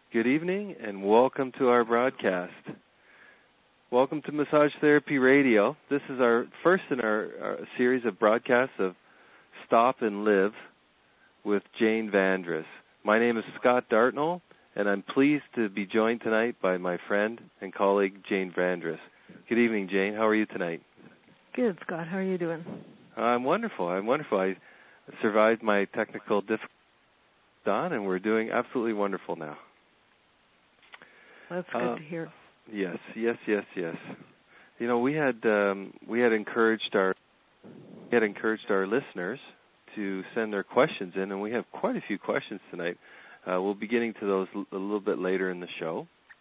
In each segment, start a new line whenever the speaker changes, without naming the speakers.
Good evening and welcome to our broadcast. Welcome to Massage Therapy Radio. This is our first in our series of broadcasts of Stop and Live with Jane Vandress. My name is Scott Dartnell, and I'm pleased to be joined tonight by my friend and colleague, Jane Vandress. Good evening, Jane. How are you tonight?
Good, Scott. How are you doing?
I'm wonderful. I survived my technical difficulties, and we're doing absolutely wonderful now.
That's good to hear.
Yes. You know, we had encouraged our listeners to send their questions in, and we have quite a few questions tonight. We'll be getting to those a little bit later in the show.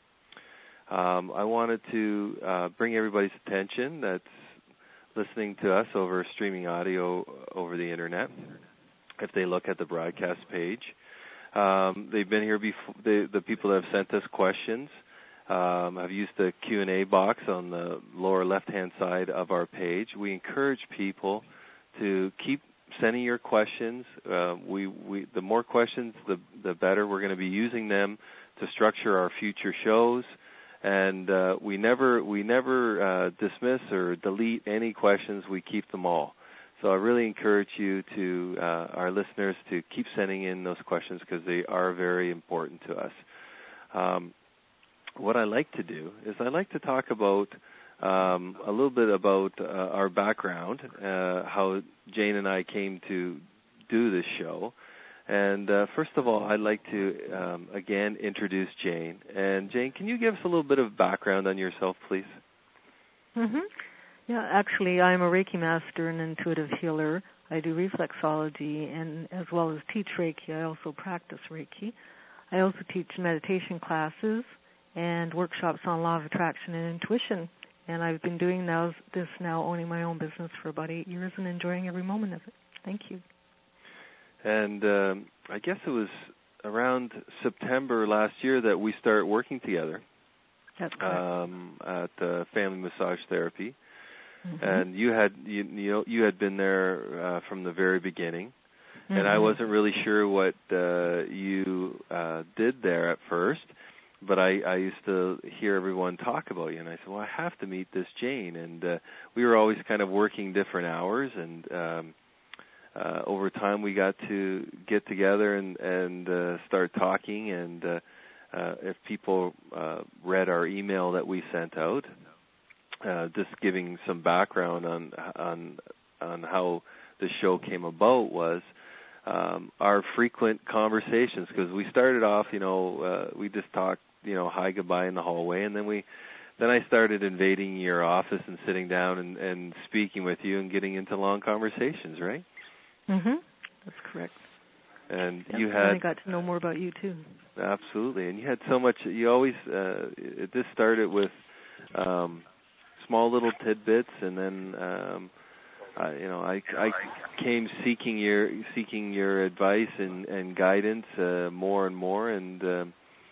I wanted to bring everybody's attention that's listening to us over streaming audio over the internet. If they look at the broadcast page, they've been here before. The people that have sent us questions have used the Q&A box on the lower left-hand side of our page. We encourage people to keep sending your questions. The more questions, the better. We're going to be using them to structure our future shows, and we never dismiss or delete any questions. We keep them all. So I really encourage you to our listeners to keep sending in those questions because they are very important to us. What I like to do is I like to talk about a little bit about our background, how Jane and I came to do this show. And first of all, I'd like to, again, introduce Jane. And Jane, can you give us a little bit of background on yourself, please?
Mm-hmm. Yeah, actually, I'm a Reiki master and intuitive healer. I do reflexology and as well as teach Reiki. I also practice Reiki. I also teach meditation classes and workshops on law of attraction and intuition. And I've been doing owning my own business for about 8 years and enjoying every moment of it. Thank you.
And I guess it was around September last year that we started working together.
That's correct.
At Family Massage Therapy.
Mm-hmm.
And you had been there from the very beginning. Mm-hmm. And I wasn't really sure what you did there at first. But I used to hear everyone talk about you, and I said, well, I have to meet this Jane. And we were always kind of working different hours, and over time we got to get together and start talking. And if people read our email that we sent out, just giving some background on how the show came about was our frequent conversations, because we started off, we just talked, hi, goodbye in the hallway, and then I started invading your office and sitting down and speaking with you and getting into long conversations, right?
Mm-hmm. That's correct.
And
I got to know more about you too.
Absolutely, and you had so much. You always this started with small little tidbits, and then I came seeking your advice and guidance more and more, and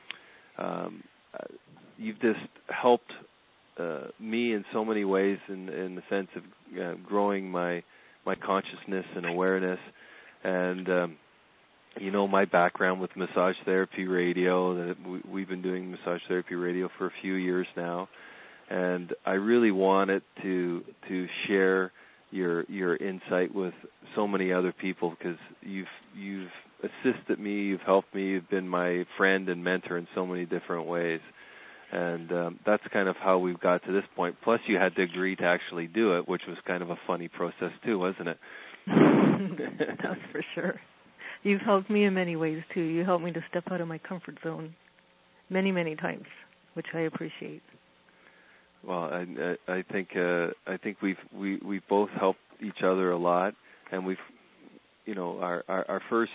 you've just helped me in so many ways in the sense of growing my consciousness and awareness, and my background with Massage Therapy Radio. That we've been doing Massage Therapy Radio for a few years now, and I really wanted to share your insight with so many other people, because you've assisted me, you've helped me, you've been my friend and mentor in so many different ways, and that's kind of how we've got to this point. Plus, you had to agree to actually do it, which was kind of a funny process too, wasn't it?
That's for sure. You've helped me in many ways too. You helped me to step out of my comfort zone many, many times, which I appreciate.
Well, I think we've both helped each other a lot, and we've, our first,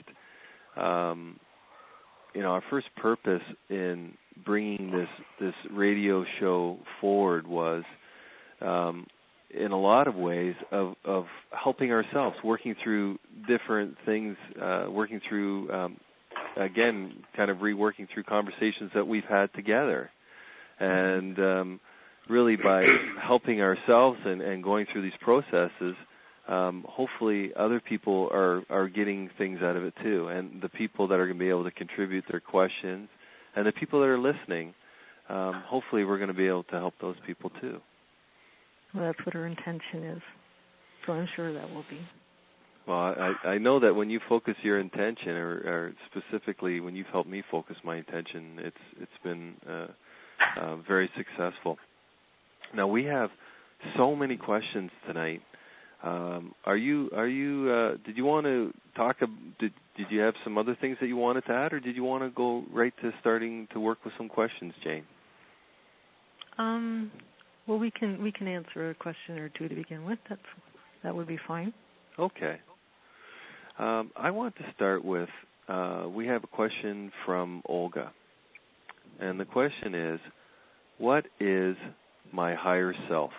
our first purpose in bringing this radio show forward was, in a lot of ways, of helping ourselves, working through different things, working through, again, kind of reworking through conversations that we've had together, and really by helping ourselves and going through these processes, hopefully other people are getting things out of it too. And the people that are going to be able to contribute their questions And the people that are listening, hopefully we're going to be able to help those people too.
Well, that's what our intention is. So I'm sure that will be.
Well, I know that when you focus your intention, or specifically when you've helped me focus my intention, it's been very successful. Now we have so many questions tonight. Did you want to talk? Did you have some other things that you wanted to add, or did you want to go right to starting to work with some questions, Jane?
Well, we can answer a question or two to begin with. That would be fine.
Okay. I want to start with, we have a question from Olga. And the question is, what is my higher self?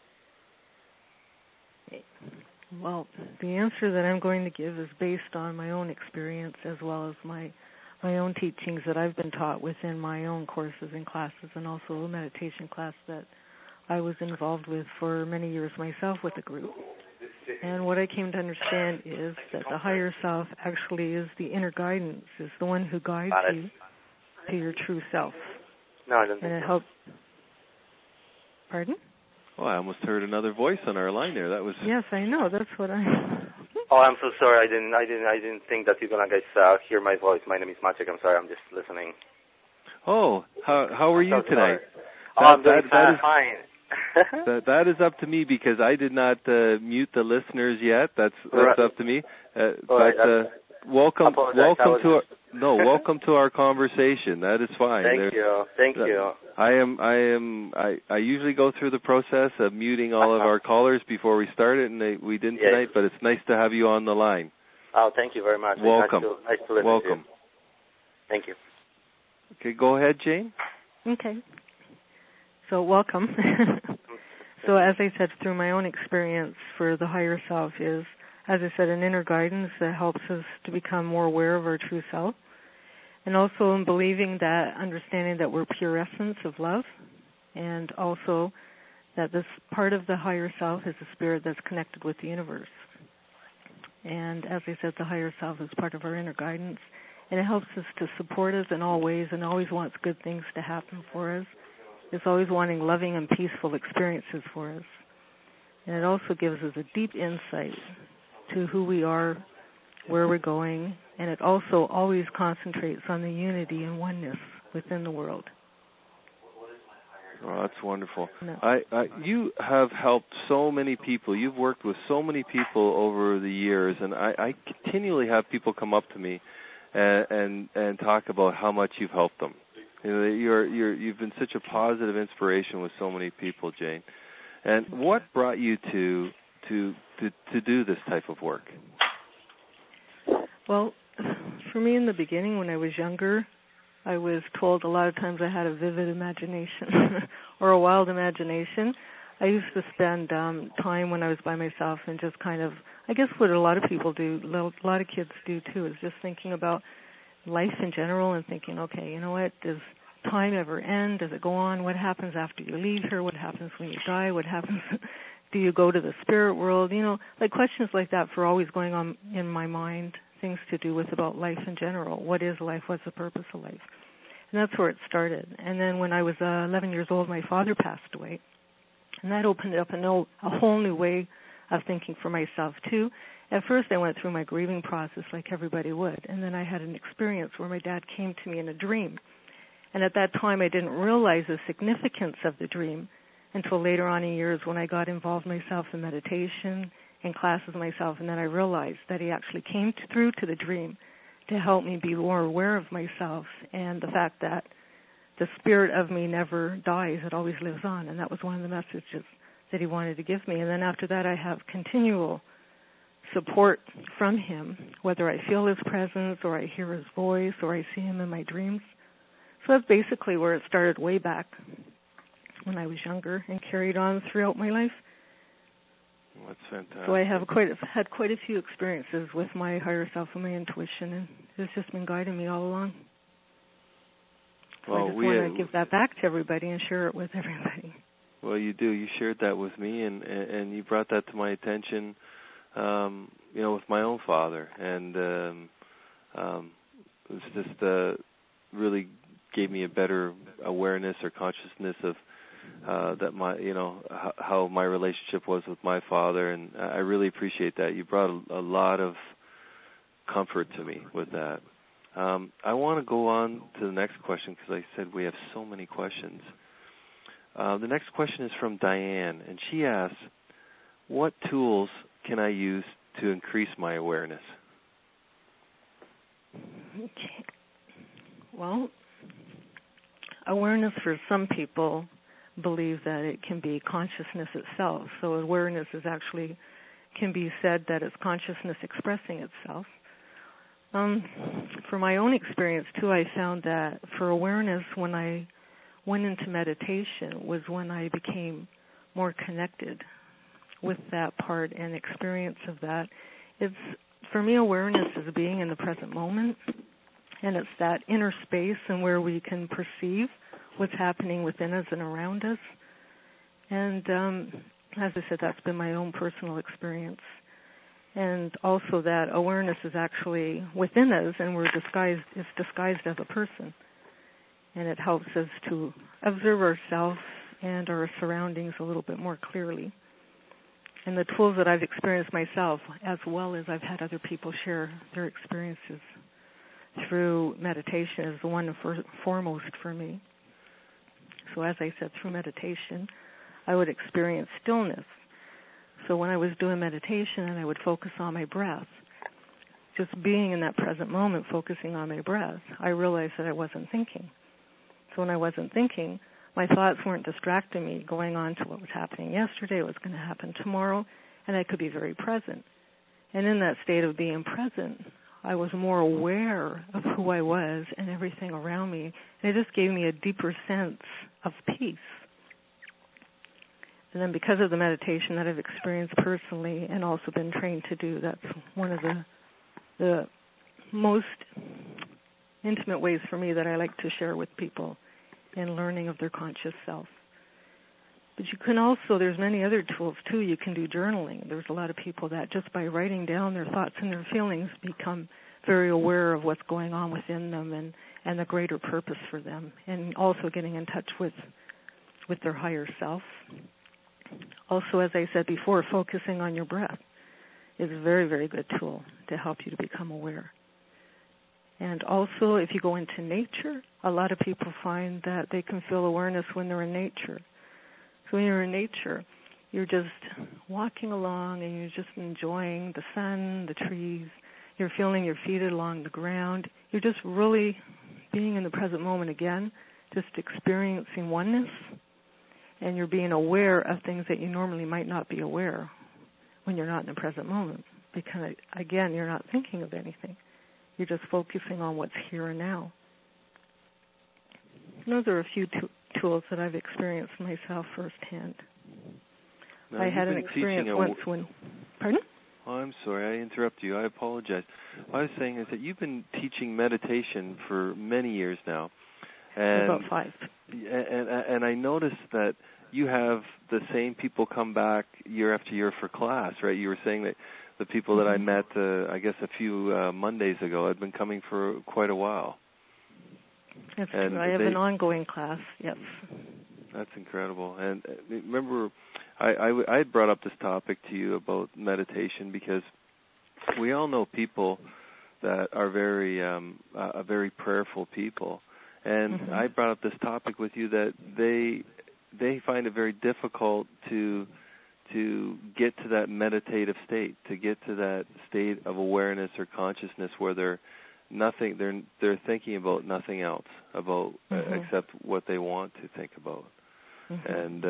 Well, the answer that I'm going to give is based on my own experience as well as my own teachings that I've been taught within my own courses and classes, and also a meditation class that I was involved with for many years myself with a group. And what I came to understand is that the higher self actually is the inner guidance, is the one who guides you to your true self.
No, I don't think
and it
so.
helps. Pardon?
Oh, I almost heard another voice on our line there. That was.
Yes, I know. That's what I.
Oh, I'm so sorry. I didn't think that you're gonna guys hear my voice. My name is Maciek. I'm sorry. I'm just listening.
Oh, how are you tonight?
I'm doing fine.
That is up to me because I did not mute the listeners yet. That's up to me. Welcome to our conversation. That is fine.
Thank you.
I usually go through the process of muting all of our callers before we start it, and we didn't tonight. But it's nice to have you on the line.
Oh, thank you very much.
Welcome.
Nice to listen
Welcome.
to you. Thank you.
Okay, go ahead, Jane.
Okay. So welcome. So as I said, through my own experience for the higher self is, as I said, an inner guidance that helps us to become more aware of our true self. And also in believing that, understanding that we're pure essence of love. And also that this part of the higher self is a spirit that's connected with the universe. And as I said, the higher self is part of our inner guidance. And it helps us to support us in all ways and always wants good things to happen for us. It's always wanting loving and peaceful experiences for us. And it also gives us a deep insight to who we are, where we're going, and it also always concentrates on the unity and oneness within the world.
Oh, that's wonderful.
No.
You have helped so many people. You've worked with so many people over the years, and I continually have people come up to me and talk about how much you've helped them. You know, you've been such a positive inspiration with so many people, Jane. And what brought you to do this type of work?
Well, for me in the beginning, when I was younger, I was told a lot of times I had a vivid imagination or a wild imagination. I used to spend time when I was by myself and just kind of, I guess what a lot of people do, a lot of kids do too, is just thinking about life in general and thinking, okay, you know what, does time ever end? Does it go on? What happens after you leave here? What happens when you die? What happens? Do you go to the spirit world? You know, like questions like that for always going on in my mind, things to do with about life in general. What is life? What's the purpose of life? And that's where it started. And then when I was 11 years old, my father passed away. And that opened up a whole new way of thinking for myself, too. At first, I went through my grieving process like everybody would. And then I had an experience where my dad came to me in a dream. And at that time, I didn't realize the significance of the dream until later on in years when I got involved myself in meditation and classes myself. And then I realized that he actually came through to the dream to help me be more aware of myself and the fact that the spirit of me never dies. It always lives on. And that was one of the messages that he wanted to give me. And then after that, I have continual support from him, whether I feel his presence or I hear his voice or I see him in my dreams. So that's basically where it started way back when I was younger and carried on throughout my life.
Well, that's fantastic.
So I have had quite a few experiences with my higher self and my intuition, and it's just been guiding me all along. So I just want to give that back to everybody and share it with everybody.
Well, you do. You shared that with me, and you brought that to my attention, with my own father. And it was just really gave me a better awareness or consciousness of that my, how my relationship was with my father, and I really appreciate that. You brought a lot of comfort to me with that. I want to go on to the next question because I said we have so many questions. The next question is from Diane, and she asks, what tools can I use to increase my awareness?
Okay. Well, awareness for some people believe that it can be consciousness itself. So awareness is actually, can be said that it's consciousness expressing itself. For my own experience, too, I found that for awareness, when I went into meditation, was when I became more connected with that part and experience of that. It's, for me, awareness is being in the present moment, and it's that inner space and where we can perceive what's happening within us and around us. And as I said, that's been my own personal experience. And also that awareness is actually within us, and it's disguised as a person. And it helps us to observe ourselves and our surroundings a little bit more clearly. And the tools that I've experienced myself, as well as I've had other people share their experiences through meditation, is the one foremost for me. So as I said, through meditation, I would experience stillness. So when I was doing meditation and I would focus on my breath, just being in that present moment, focusing on my breath, I realized that I wasn't thinking. So when I wasn't thinking, my thoughts weren't distracting me, going on to what was happening yesterday, what's going to happen tomorrow, and I could be very present. And in that state of being present, I was more aware of who I was and everything around me, and it just gave me a deeper sense of peace. And then because of the meditation that I've experienced personally and also been trained to do, that's one of the most intimate ways for me that I like to share with people in learning of their conscious self. But you can also, there's many other tools too. You can do journaling. There's a lot of people that just by writing down their thoughts and their feelings become very aware of what's going on within them and the greater purpose for them, and also getting in touch with their higher self. Also, as I said before, focusing on your breath is a very, very good tool to help you to become aware. And also, if you go into nature, a lot of people find that they can feel awareness when they're in nature. So when you're in nature, you're just walking along and you're just enjoying the sun, the trees. You're feeling your feet along the ground. You're just really being in the present moment again, just experiencing oneness. And you're being aware of things that you normally might not be aware when you're not in the present moment. Because, again, you're not thinking of anything. You're just focusing on what's here and now. Those are a few tools that I've experienced myself firsthand.
Now,
I had an experience once when... Pardon?
Oh, I'm sorry, I interrupted you. I apologize. What I was saying is that you've been teaching meditation for many years now. And
about 5.
And I noticed that you have the same people come back year after year for class, right? You were saying that the people that I met, I guess a few Mondays ago, had been coming for quite a while.
That's true. I have an ongoing class, yes.
That's incredible. And remember, I had brought up this topic to you about meditation because we all know people that are very prayerful people. And I brought up this topic with you that they find it very difficult to get to that meditative state, to get to that state of awareness or consciousness where they're thinking about nothing else except what they want to think about. And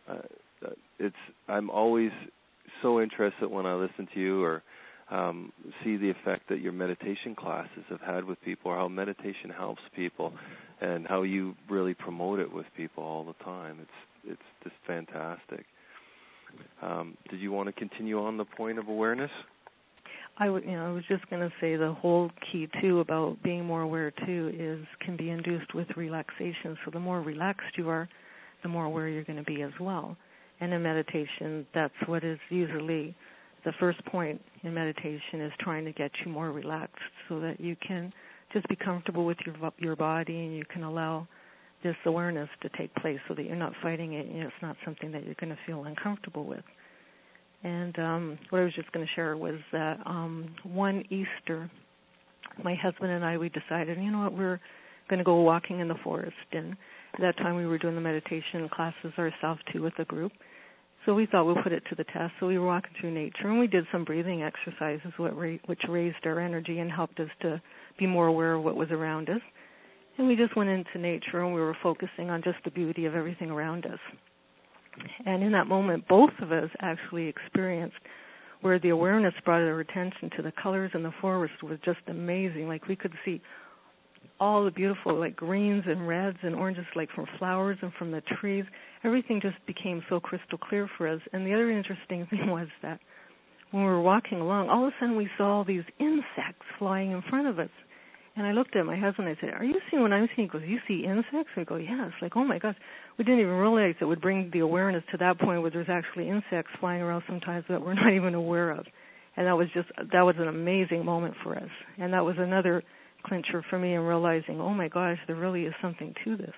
I'm always so interested when I listen to you or see the effect that your meditation classes have had with people, or how meditation helps people, and how you really promote it with people all the time. It's just fantastic. Did you want to continue on the point of awareness?
I was just going to say the whole key too about being more aware too can be induced with relaxation. So the more relaxed you are, the more aware you're going to be as well. And in meditation, that's what is usually the first point in meditation, is trying to get you more relaxed so that you can just be comfortable with your body, and you can allow this awareness to take place so that you're not fighting it, and it's not something that you're going to feel uncomfortable with. And what I was just going to share was that one Easter, my husband and I, we decided, you know what, we're going to go walking in the forest. And at that time we were doing the meditation classes ourselves too with a group. So we thought we'll put it to the test. So we were walking through nature, and we did some breathing exercises which raised our energy and helped us to be more aware of what was around us. And we just went into nature, and we were focusing on just the beauty of everything around us. And in that moment, both of us actually experienced where the awareness brought our attention to the colors in the forest was just amazing. Like we could see all the beautiful like greens and reds and oranges like from flowers and from the trees. Everything just became so crystal clear for us. And the other interesting thing was that when we were walking along, all of a sudden we saw all these insects flying in front of us. And I looked at my husband and I said, "Are you seeing what I'm seeing?" He goes, "You see insects?" We go, "Yeah." It's like, oh my gosh. We didn't even realize it would bring the awareness to that point where there's actually insects flying around sometimes that we're not even aware of. And that was an amazing moment for us. And that was another clincher for me in realizing, oh my gosh, there really is something to this.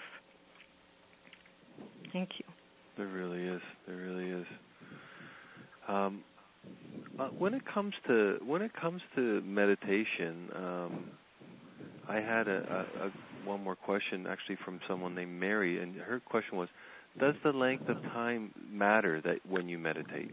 Thank you.
There really is. There really is. When it comes to meditation, I had one more question actually from someone named Mary, and her question was, does the length of time matter that when you meditate?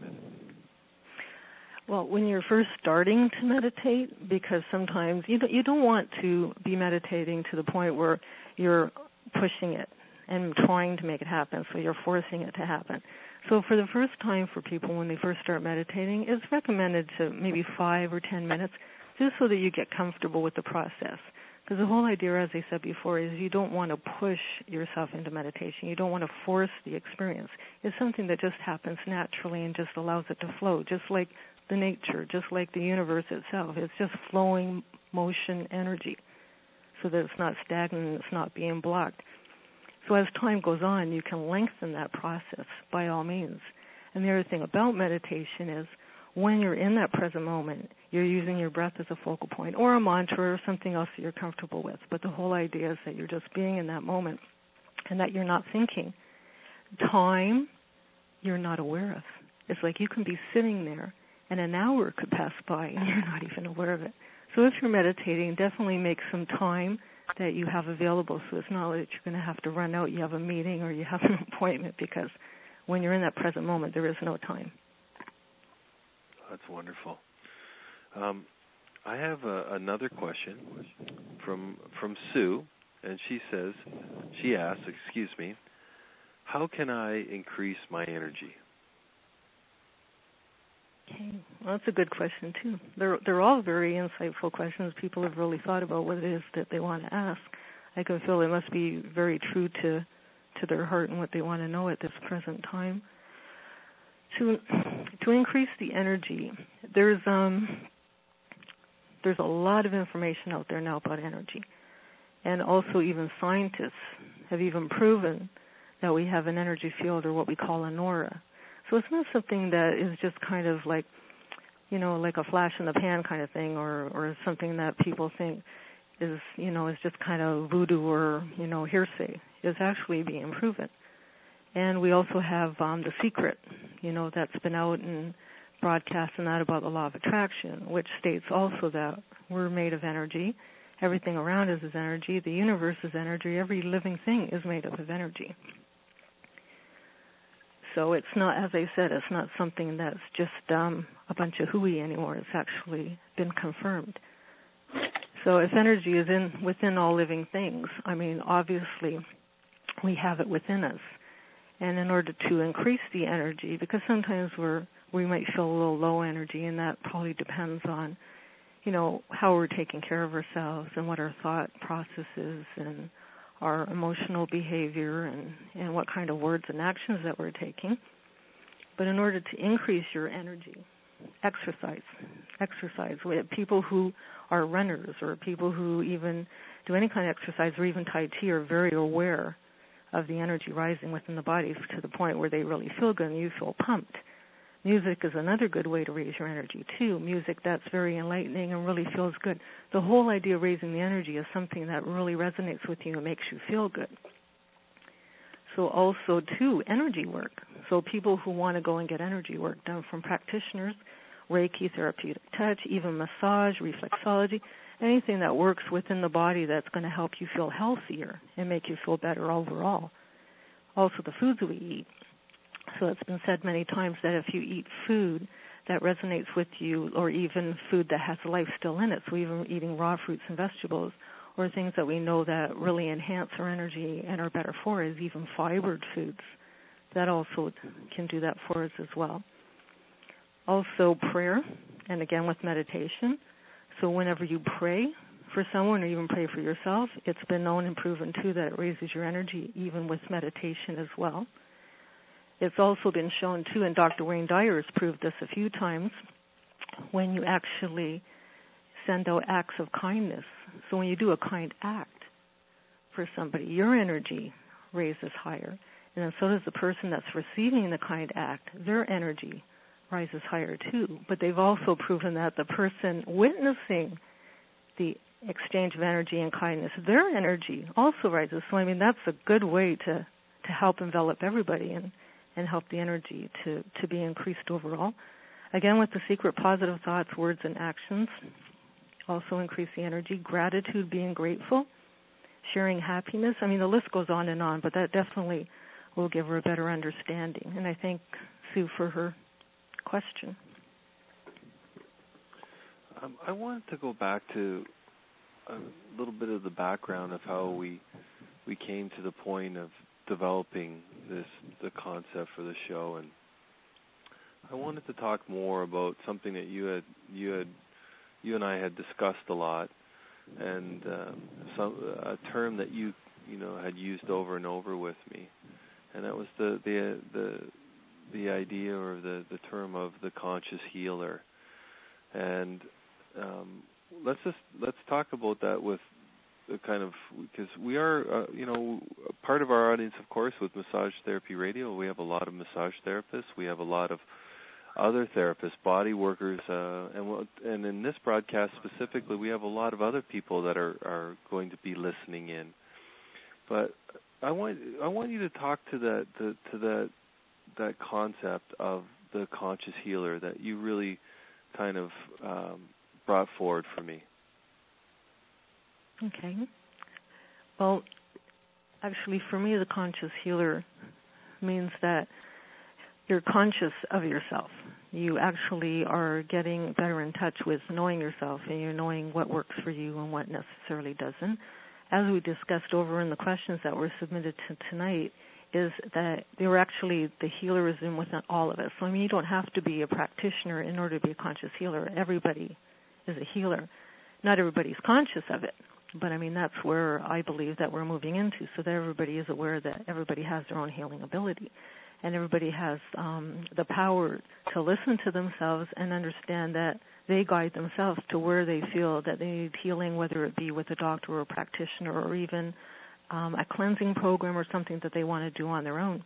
Well, when you're first starting to meditate, because sometimes you don't want to be meditating to the point where you're pushing it and trying to make it happen, so you're forcing it to happen. So for the first time for people when they first start meditating, it's recommended to maybe 5 or 10 minutes just so that you get comfortable with the process. Because the whole idea, as I said before, is you don't want to push yourself into meditation. You don't want to force the experience. It's something that just happens naturally and just allows it to flow, just like the nature, just like the universe itself. It's just flowing motion energy so that it's not stagnant and it's not being blocked. So as time goes on, you can lengthen that process by all means. And the other thing about meditation is when you're in that present moment, you're using your breath as a focal point or a mantra or something else that you're comfortable with. But the whole idea is that you're just being in that moment and that you're not thinking. Time, you're not aware of. It's like you can be sitting there and an hour could pass by and you're not even aware of it. So if you're meditating, definitely make some time that you have available so it's not that you're going to have to run out, you have a meeting or you have an appointment, because when you're in that present moment, there is no time.
That's wonderful. I have another question from Sue, and she asks, how can I increase my energy?
Okay, well, that's a good question too. They're all very insightful questions. People have really thought about what it is that they want to ask. I can feel it must be very true to their heart and what they want to know at this present time. To increase the energy, there's a lot of information out there now about energy, and also even scientists have even proven that we have an energy field, or what we call an aura. So it's not something that is just kind of like, like a flash in the pan kind of thing, or something that people think is just kind of voodoo or hearsay. It's actually being proven. And we also have The Secret, that's been out and broadcast and that about the law of attraction, which states also that we're made of energy. Everything around us is energy. The universe is energy. Every living thing is made up of energy. So it's not, as I said, it's not something that's just a bunch of hooey anymore. It's actually been confirmed. So if energy is within all living things, obviously we have it within us. And in order to increase the energy, because sometimes we might feel a little low energy, and that probably depends on, how we're taking care of ourselves and what our thought process is and our emotional behavior and what kind of words and actions that we're taking. But in order to increase your energy, exercise. We have people who are runners or people who even do any kind of exercise or even Tai Chi are very aware of the energy rising within the body to the point where they really feel good and you feel pumped. Music is another good way to raise your energy, too. Music that's very enlightening and really feels good. The whole idea of raising the energy is something that really resonates with you and makes you feel good. So also, too, energy work. So people who want to go and get energy work done from practitioners, Reiki, therapeutic touch, even massage, reflexology, anything that works within the body that's going to help you feel healthier and make you feel better overall. Also, the foods we eat. So it's been said many times that if you eat food that resonates with you, or even food that has life still in it, so even eating raw fruits and vegetables, or things that we know that really enhance our energy and are better for us, even fibered foods, that also can do that for us as well. Also prayer, and again with meditation. So whenever you pray for someone or even pray for yourself, it's been known and proven too that it raises your energy even with meditation as well. It's also been shown too, and Dr. Wayne Dyer has proved this a few times, when you actually send out acts of kindness. So when you do a kind act for somebody, your energy raises higher. And then so does the person that's receiving the kind act. Their energy rises higher too. But they've also proven that the person witnessing the exchange of energy and kindness, their energy also rises. So, I mean, that's a good way to help envelop everybody and help the energy to be increased overall. Again, with the secret, positive thoughts, words, and actions also increase the energy. Gratitude, being grateful, sharing happiness. I mean, the list goes on, but that definitely will give her a better understanding. And I thank Sue for her question.
I wanted to go back to a little bit of the background of how we came to the point of developing the concept for the show, and I wanted to talk more about something that you and I had discussed a lot, and a term that you had used over and over with me, and that was the idea or the term of the conscious healer. And let's talk about that with kind of, because we are part of our audience, of course, with Massage Therapy Radio. We have a lot of massage therapists. We have a lot of other therapists, body workers, and in this broadcast specifically, we have a lot of other people that are going to be listening in. But I want you to talk to that concept of the conscious healer that you really kind of brought forward for me.
Okay. Well, actually, for me, the conscious healer means that you're conscious of yourself. You actually are getting better in touch with knowing yourself, and you're knowing what works for you and what necessarily doesn't. As we discussed over in the questions that were submitted to tonight, is that they were actually, the healer is in within all of us. So, I mean, you don't have to be a practitioner in order to be a conscious healer. Everybody is a healer. Not everybody's conscious of it, but, I mean, that's where I believe that we're moving into, so that everybody is aware that everybody has their own healing ability, and everybody has the power to listen to themselves and understand that they guide themselves to where they feel that they need healing, whether it be with a doctor or a practitioner or even a cleansing program or something that they want to do on their own.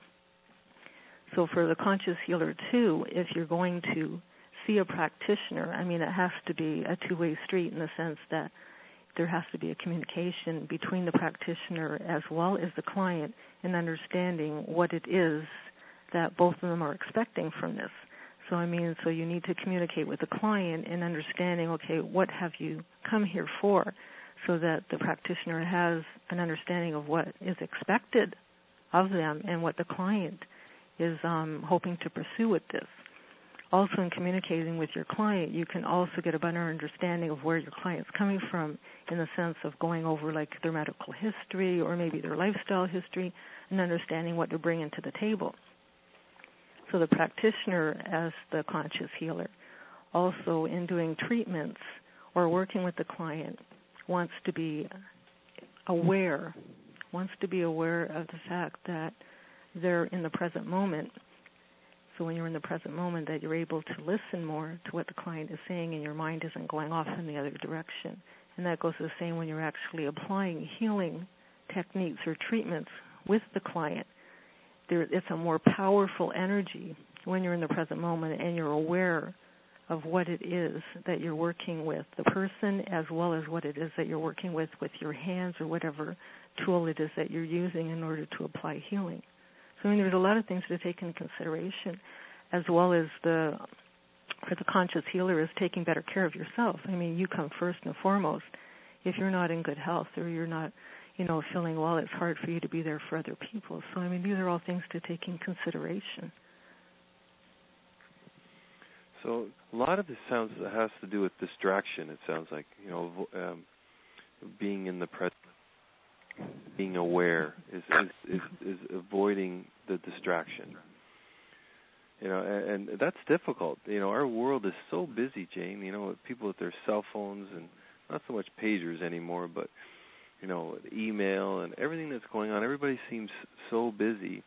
So for the conscious healer, too, if you're going to see a practitioner, I mean, it has to be a two-way street in the sense that there has to be a communication between the practitioner as well as the client in understanding what it is that both of them are expecting from this. So, I mean, so you need to communicate with the client in understanding, okay, what have you come here for, so that the practitioner has an understanding of what is expected of them and what the client is hoping to pursue with this. Also, in communicating with your client, you can also get a better understanding of where your client's coming from in the sense of going over, like, their medical history or maybe their lifestyle history and understanding what they're bringing to the table. So the practitioner, as the conscious healer, also in doing treatments or working with the client, wants to be aware of the fact that they're in the present moment. So when you're in the present moment, that you're able to listen more to what the client is saying and your mind isn't going off in the other direction. And that goes the same when you're actually applying healing techniques or treatments with the client. It's a more powerful energy when you're in the present moment and you're aware of what it is that you're working with, the person, as well as what it is that you're working with your hands or whatever tool it is that you're using in order to apply healing. So, I mean, there's a lot of things to take into consideration, as well as for the conscious healer is taking better care of yourself. I mean, you come first and foremost. If you're not in good health or you're not, feeling well, it's hard for you to be there for other people. So, I mean, these are all things to take in consideration.
So a lot of this has to do with distraction. It sounds like, being in the present, being aware is avoiding the distraction. And that's difficult. Our world is so busy, Jane. People with their cell phones and not so much pagers anymore, but email and everything that's going on. Everybody seems so busy.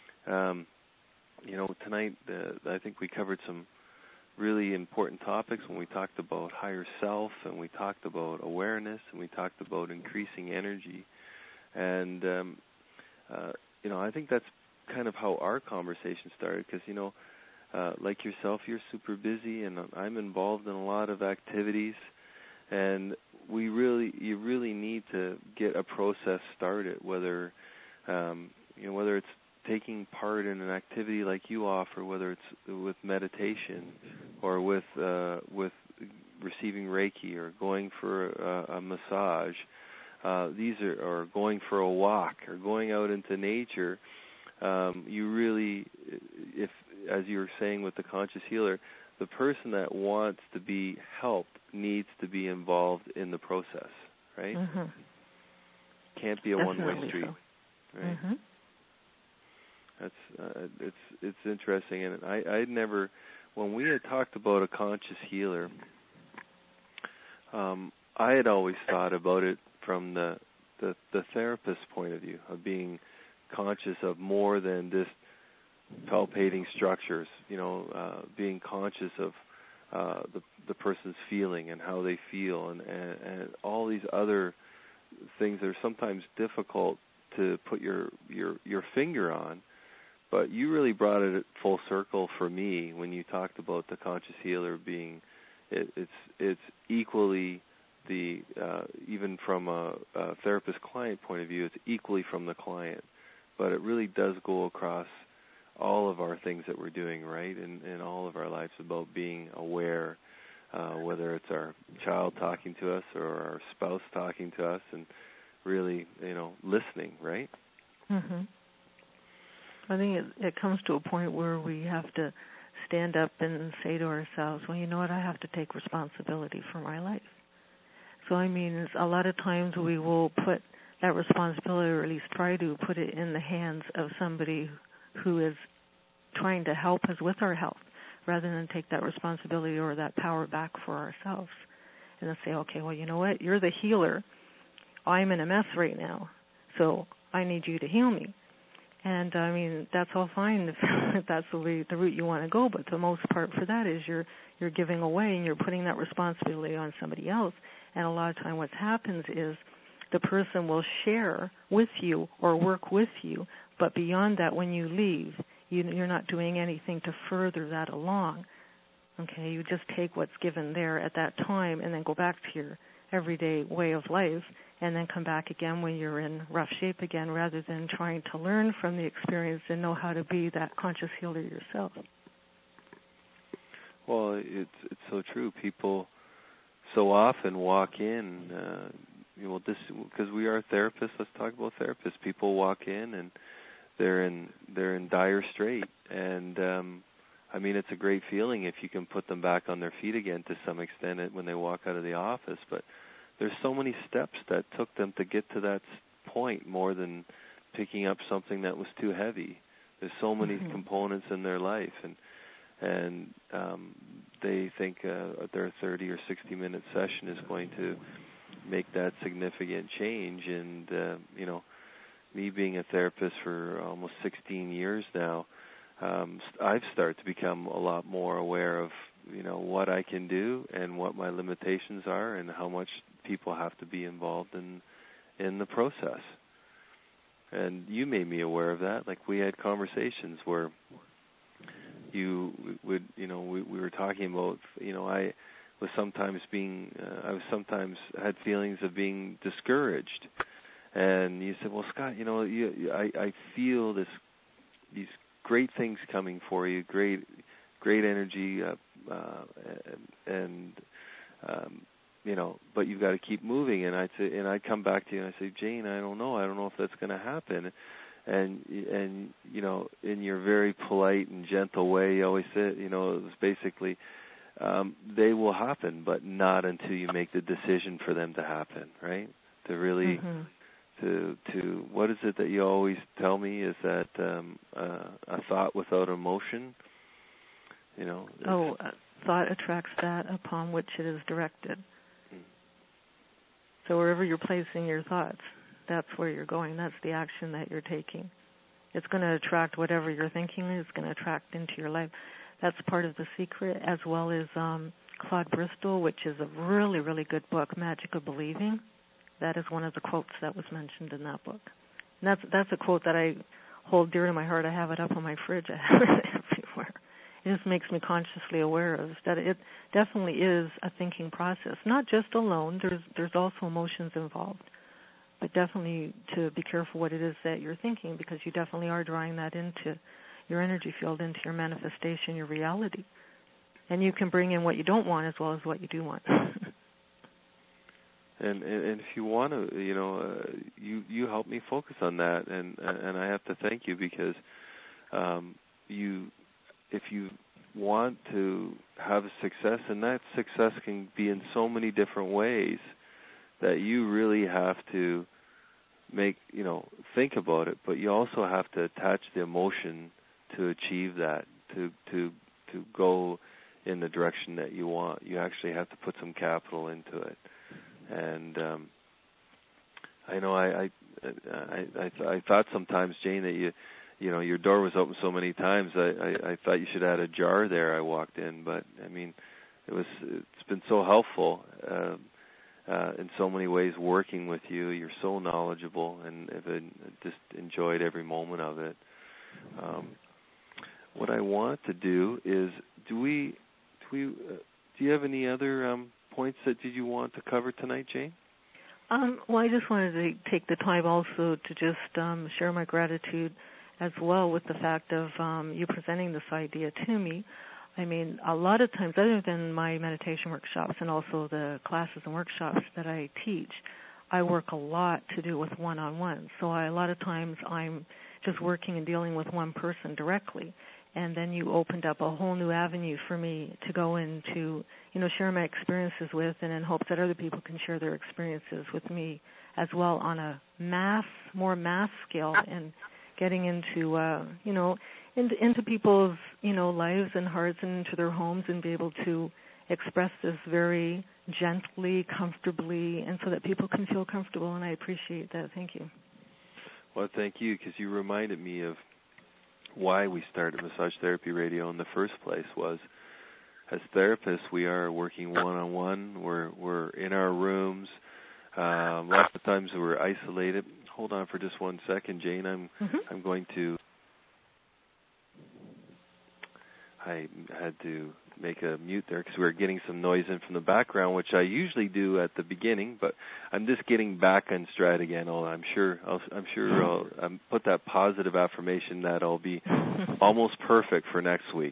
Tonight I think we covered some really important topics when we talked about higher self, and we talked about awareness, and we talked about increasing energy. And, I think that's kind of how our conversation started, because, like yourself, you're super busy, and I'm involved in a lot of activities, and you really need to get a process started, whether it's taking part in an activity like you offer, whether it's with meditation or with receiving Reiki or going for a massage, or going for a walk or going out into nature. You really, if, as you were saying with the conscious healer, the person that wants to be helped needs to be involved in the process, right?
Mm-hmm.
Can't be a one-way street,
so.
right?
Mm-hmm.
That's it's interesting, and I'd never, when we had talked about a conscious healer, I had always thought about it from the therapist's point of view, of being conscious of more than just palpating structures, being conscious of the person's feeling and how they feel, and all these other things that are sometimes difficult to put your finger on. But you really brought it full circle for me when you talked about the conscious healer being, it's equally the, even from a therapist-client point of view, it's equally from the client. But it really does go across all of our things that we're doing, right, in all of our lives, about being aware, whether it's our child talking to us or our spouse talking to us, and really, listening, right?
Mm-hmm. I think it comes to a point where we have to stand up and say to ourselves, well, you know what, I have to take responsibility for my life. So, I mean, a lot of times we will put that responsibility, or at least try to put it in the hands of somebody who is trying to help us with our health, rather than take that responsibility or that power back for ourselves. And then say, okay, well, you know what, you're the healer. I'm in a mess right now, so I need you to heal me. And, I mean, that's all fine if that's the route you want to go, but the most part for that is you're giving away and you're putting that responsibility on somebody else. And a lot of time what happens is the person will share with you or work with you, but beyond that, when you leave, you're not doing anything to further that along. Okay, you just take what's given there at that time and then go back to your everyday way of life, and then come back again when you're in rough shape again, rather than trying to learn from the experience and know how to be that conscious healer yourself.
Well, it's so true. People so often walk in, because we are therapists. Let's talk about therapists. People walk in and they're in dire strait, and I mean, it's a great feeling if you can put them back on their feet again to some extent when they walk out of the office. But there's so many steps that took them to get to that point, more than picking up something that was too heavy. There's so many components in their life, and they think their 30 or 60-minute session is going to make that significant change. And me being a therapist for almost 16 years now, I've started to become a lot more aware of what I can do and what my limitations are, and how much people have to be involved in the process. And you made me aware of that. Like, we had conversations where you would, we were talking about, I was sometimes had feelings of being discouraged, and you said, well, Scott, I feel these great things coming for you, great energy, but you've got to keep moving. And I'd come back to you and I say, Jane, I don't know if that's going to happen. And in your very polite and gentle way, you always said, it was basically, they will happen, but not until you make the decision for them to happen, right? To really, to what is it that you always tell me is that a thought without emotion,
thought attracts that upon which it is directed. So wherever you're placing your thoughts, that's where you're going. That's the action that you're taking. It's going to attract whatever you're thinking. It's going to attract into your life. That's part of The Secret, as well as Claude Bristol, which is a really, really good book, Magic of Believing. That is one of the quotes that was mentioned in that book. And that's a quote that I hold dear to my heart. I have it up on my fridge. I have it everywhere. It just makes me consciously aware of that it definitely is a thinking process, not just alone. There's also emotions involved, but definitely to be careful what it is that you're thinking, because you definitely are drawing that into your energy field, into your manifestation, your reality. And you can bring in what you don't want as well as what you do want.
And if you want to, you help me focus on that, and I have to thank you, because if you want to have a success, and that success can be in so many different ways, that you really have to think about it, but you also have to attach the emotion to achieve that, to go in the direction that you want. You actually have to put some capital into it. And I know I thought sometimes, Jane, that your door was open so many times. I thought you should add a jar there. I walked in, but I mean, it's been so helpful in so many ways working with you. You're so knowledgeable, and I've just enjoyed every moment of it. What I want to do is, do you have any other points that did you want to cover tonight, Jane?
Well, I just wanted to take the time also to just share my gratitude as well with the fact of you presenting this idea to me. I mean, a lot of times, other than my meditation workshops and also the classes and workshops that I teach, I work a lot to do with one-on-one. So a lot of times I'm just working and dealing with one person directly. And then you opened up a whole new avenue for me to go into, share my experiences with, and in hopes that other people can share their experiences with me as well on a more mass scale, and getting into, into people's, lives and hearts and into their homes, and be able to express this very gently, comfortably, and so that people can feel comfortable, and I appreciate that. Thank you.
Well, thank you, because you reminded me of why we started Massage Therapy Radio in the first place. Was, as therapists, we are working one-on-one. We're in our rooms. Lots of times we're isolated. Hold on for just 1 second, Jane. I'm going to. I had to make a mute there because we were getting some noise in from the background, which I usually do at the beginning, but I'm just getting back on stride again. I'm sure I'll put that positive affirmation that I'll be almost perfect for next week.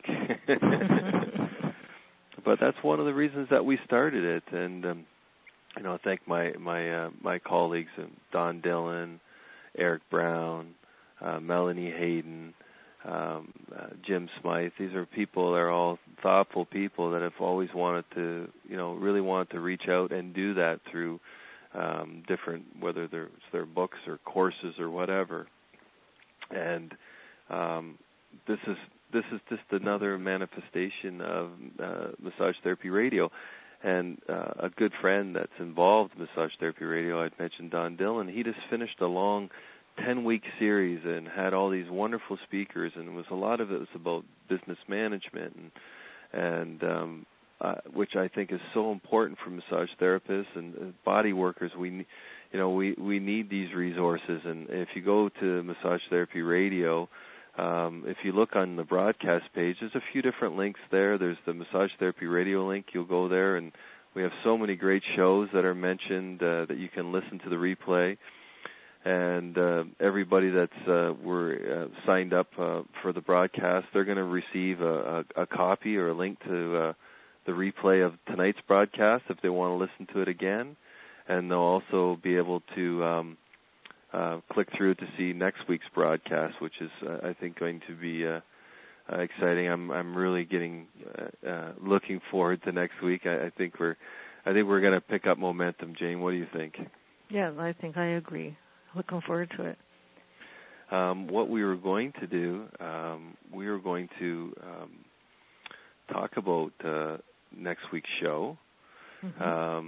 But that's one of the reasons that we started it, and thank my colleagues, Don Dillon, Eric Brown, Melanie Hayden, Jim Smythe. These are people that are all thoughtful people that have always wanted to, really wanted to reach out and do that through different, whether it's their books or courses or whatever. And this is just another manifestation of Massage Therapy Radio. And a good friend that's involved in Massage Therapy Radio, I'd mentioned Don Dillon, he just finished a long 10-week series and had all these wonderful speakers, and a lot of it was about business management, and which I think is so important for massage therapists and body workers. We need these resources, and if you go to Massage Therapy Radio, If you look on the broadcast page, there's a few different links there. There's the Massage Therapy Radio link. You'll go there, and we have so many great shows that are mentioned that you can listen to the replay. And everybody that's signed up for the broadcast, they're going to receive a copy or a link to the replay of tonight's broadcast if they want to listen to it again. And they'll also be able to click through to see next week's broadcast, which is, I think, going to be exciting. I'm really looking forward to next week. I think we're going to pick up momentum. Jane, what do you think?
Yeah, I think I agree. Looking forward to it.
What we were going to do, we were going to talk about next week's show. Mm-hmm.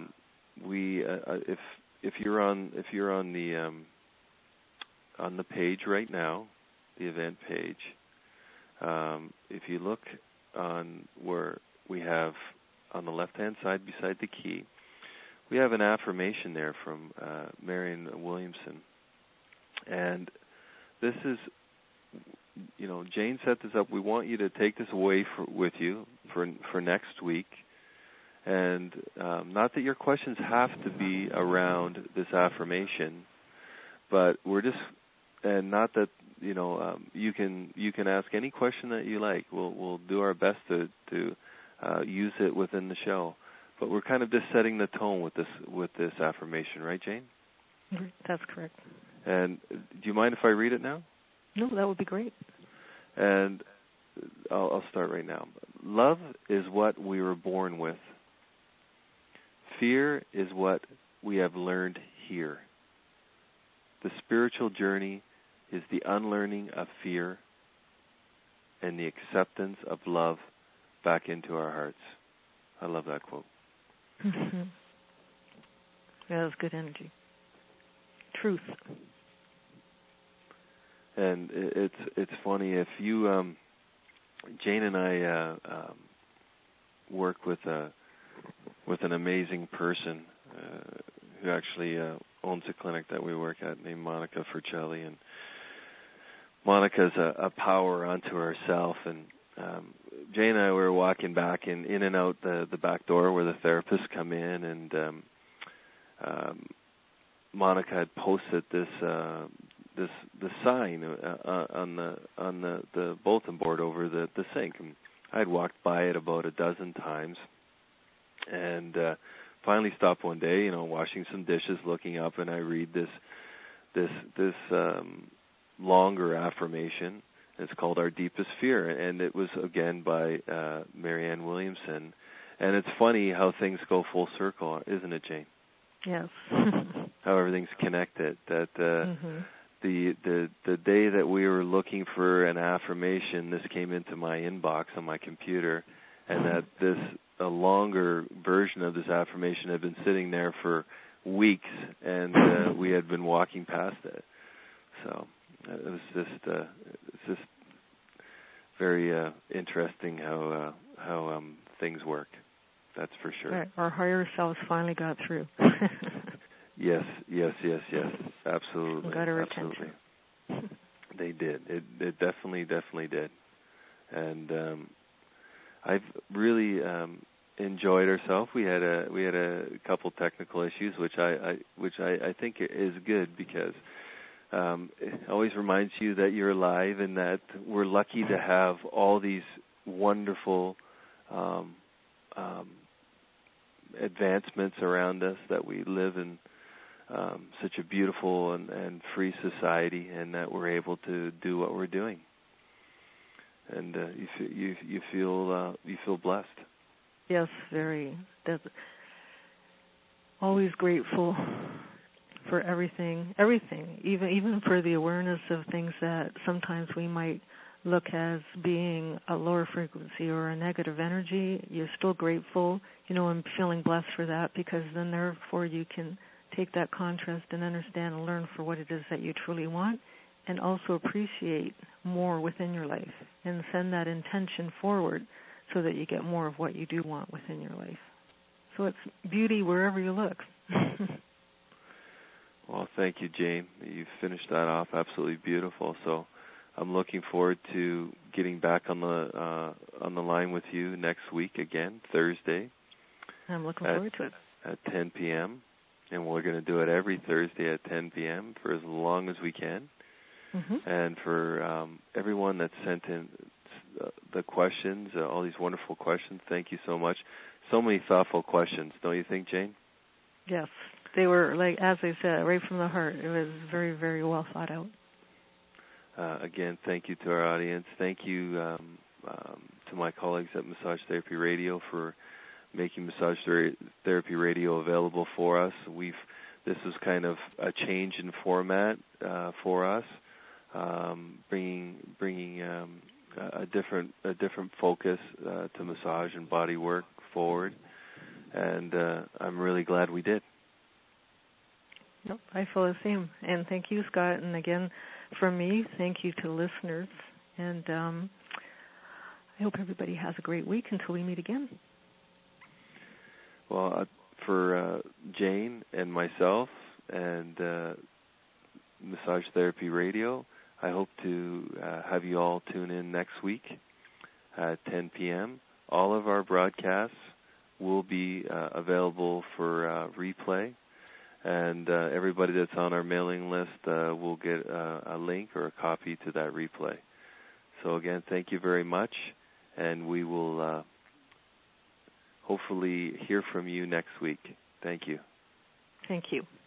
If you're on the page right now, the event page, if you look on where we have on the left-hand side beside the key, we have an affirmation there from Marianne Williamson. And this is, Jane set this up. We want you to take this away with you for next week. And not that your questions have to be around this affirmation, but and not that, you can ask any question that you like. We'll do our best to use it within the show. But we're kind of just setting the tone with this affirmation, right, Jane?
That's correct.
And do you mind if I read it now?
No, that would be great.
And I'll start right now. Love is what we were born with. Fear is what we have learned here. The spiritual journey is the unlearning of fear and the acceptance of love back into our hearts. I love that quote.
Mm-hmm. Yeah, that's good energy. Truth.
And it's funny, if you Jane and I work with an amazing person who actually owns a clinic that we work at, named Monica Fercelli. And Monica's a power unto herself. And Jane and I were walking back in and out the back door where the therapists come in, and Monica had posted this sign on the bulletin board over the sink. And I had walked by it about a dozen times, and finally stopped one day, washing some dishes, looking up, and I read this longer affirmation. It's called Our Deepest Fear, and it was again by Marianne Williamson. And it's funny how things go full circle, isn't it, Jane?
Yes.
How everything's connected. That
mm-hmm.
the day that we were looking for an affirmation, this came into my inbox on my computer, and that a longer version of this affirmation had been sitting there for weeks, and we had been walking past it. So it was just very interesting how things work. That's for sure.
Right. Our higher selves finally got through.
Yes. Absolutely.
We got our attention.
They did. It definitely did. And I've really enjoyed ourselves. We had a couple technical issues, which I think is good, because it always reminds you that you're alive and that we're lucky to have all these wonderful advancements around us, that we live in such a beautiful and free society, and that we're able to do what we're doing. And you feel blessed.
Yes, very. Always grateful for everything, even for the awareness of things that sometimes we might look as being a lower frequency or a negative energy. You're still grateful, and feeling blessed for that, because then therefore you can take that contrast and understand and learn for what it is that you truly want, and also appreciate more within your life and send that intention forward so that you get more of what you do want within your life. So it's beauty wherever you look.
Well, thank you, Jane. You finished that off absolutely beautiful. So I'm looking forward to getting back on the line with you next week again, Thursday.
I'm looking forward to it.
At 10 p.m. And we're going to do it every Thursday at 10 p.m. for as long as we can.
Mm-hmm.
And for everyone that sent in the questions, all these wonderful questions, thank you so much. So many thoughtful questions, don't you think, Jane?
Yes. They were, like, as I said, right from the heart. It was very, very well thought out.
Again, thank you to our audience. Thank you to my colleagues at Massage Therapy Radio for making Massage Therapy Radio available for us. This is kind of a change in format for us, bringing a different focus to massage and body work forward, and I'm really glad we did.
Nope, I feel the same. And thank you, Scott. And again, from me, thank you to listeners. And I hope everybody has a great week until we meet again.
Well, for Jane and myself and Massage Therapy Radio, I hope to have you all tune in next week at 10 p.m. All of our broadcasts will be available for replay. And everybody that's on our mailing list will get a link or a copy to that replay. So again, thank you very much, and we will hopefully hear from you next week. Thank you.
Thank you.